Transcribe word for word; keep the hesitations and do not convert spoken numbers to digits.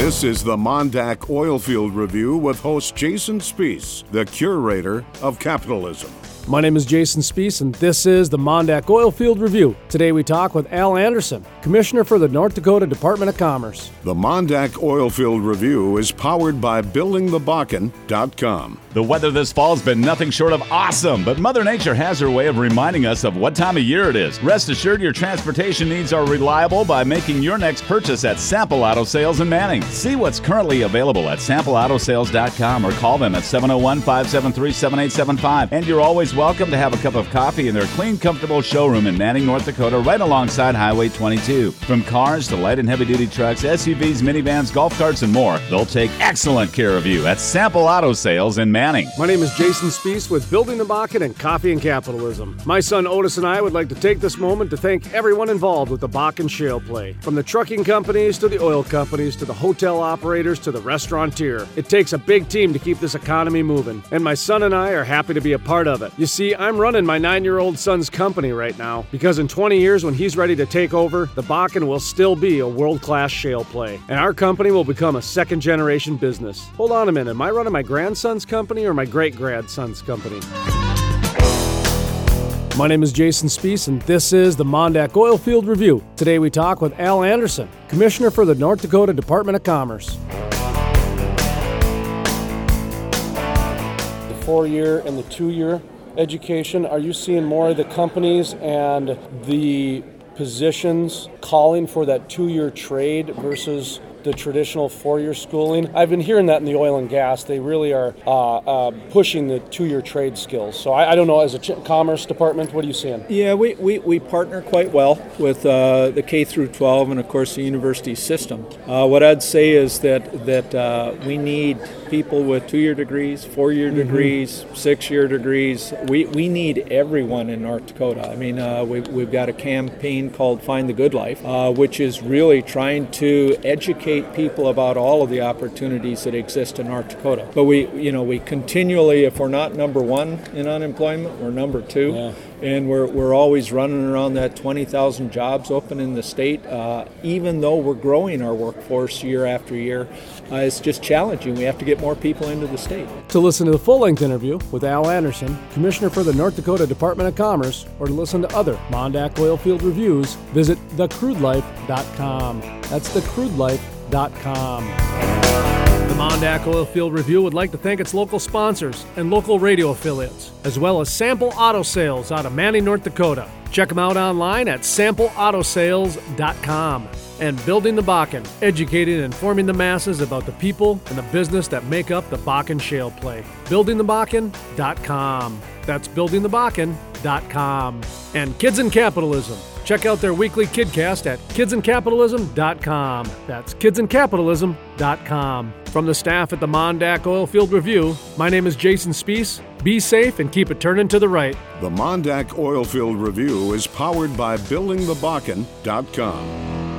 This is the Mondak Oilfield Review with host Jason Spiess, the curator of capitalism. My name is Jason Spiess, and this is the Mondak Oilfield Review. Today we talk with Al Anderson, Commissioner for the North Dakota Department of Commerce. The Mondak Oilfield Review is powered by building the bakken dot com. The weather this fall has been nothing short of awesome, but Mother Nature has her way of reminding us of what time of year it is. Rest assured your transportation needs are reliable by making your next purchase at Sample Auto Sales in Manning. See what's currently available at sample auto sales dot com or call them at seven oh one, five seven three, seven eight seven five. And you're always welcome to have a cup of coffee in their clean, comfortable showroom in Manning, North Dakota, right alongside Highway twenty-two. From cars to light and heavy-duty trucks, S U Vs, minivans, golf carts, and more, they'll take excellent care of you at Sample Auto Sales in Manning. My name is Jason Spiess with Building the Bakken and Coffee and Capitalism. My son Otis and I would like to take this moment to thank everyone involved with the Bakken shale play. From the trucking companies to the oil companies to the hotel operators to the restaurateur. It takes a big team to keep this economy moving, and my son and I are happy to be a part of it. You see, I'm running my nine-year-old son's company right now because in twenty years when he's ready to take over, the Bakken will still be a world-class shale play, and our company will become a second-generation business. Hold on a minute, am I running my grandson's company or my great-grandson's company? My name is Jason Spiess, and this is the Mondak Oilfield Review. Today we talk with Al Anderson, Commissioner for the North Dakota Department of Commerce. The four-year and the two-year education, are you seeing more of the companies and the positions calling for that two-year trade versus the traditional four-year schooling? I've been hearing that in the oil and gas. They really are uh, uh, pushing the two-year trade skills. So I, I don't know, as a ch- Commerce Department, what are you seeing? Yeah, we, we, we partner quite well with uh, the K through twelve and, of course, the university system. Uh, what I'd say is that, that uh, we need people with two-year degrees, four-year mm-hmm. degrees, six-year degrees. We we need everyone in North Dakota. I mean, uh, we, we've got a campaign called Find the Good Life, uh, which is really trying to educate people about all of the opportunities that exist in North Dakota. But we, you know, we continually, if we're not number one in unemployment, we're number two. Yeah. And we're we're always running around that twenty thousand jobs open in the state. Uh, even though we're growing our workforce year after year, uh, it's just challenging. We have to get more people into the state. To listen to the full-length interview with Al Anderson, Commissioner for the North Dakota Department of Commerce, or to listen to other Mondak Oilfield Reviews, visit the crude life dot com. That's the crude life dot com. The Mondak Oilfield Review would like to thank its local sponsors and local radio affiliates, as well as Sample Auto Sales out of Manning, North Dakota. Check them out online at sample auto sales dot com. And Building the Bakken, educating and informing the masses about the people and the business that make up the Bakken shale play. building the bakken dot com. That's building the bakken dot com. And Kids in Capitalism. Check out their weekly KidCast at kids in capitalism dot com. That's kids in capitalism dot com. From the staff at the Mondak Oilfield Review, my name is Jason Spiess. Be safe and keep it turning to the right. The Mondak Oilfield Review is powered by building the bakken dot com.